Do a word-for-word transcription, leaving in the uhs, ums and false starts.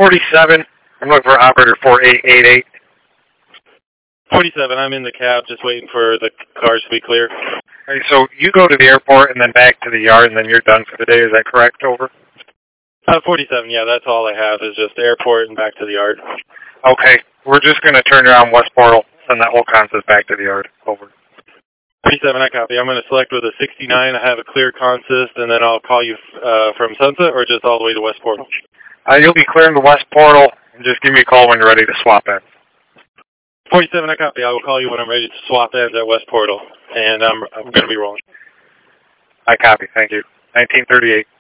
forty-seven. I'm looking for operator four eight eight eight. forty-seven, I'm in the cab, just waiting for the cars to be clear. All right, so you go to the airport and then back to the yard, and then you're done for the day. Is that correct? Over. Uh, forty-seven, yeah, that's all I have is just airport and back to the yard. Okay, we're just going to turn around West Portal, send that whole consist back to the yard. Over. forty-seven, I copy. I'm going to select with a sixty-nine. I have a clear consist, and then I'll call you uh, from Sunset or just all the way to West Portal? Uh, you'll be clearing the West Portal, and just give me a call when you're ready to swap in. forty-seven, I copy. I will call you when I'm ready to swap ends at West Portal, and I'm, I'm going to be rolling. I copy. Thank you. nineteen thirty-eight.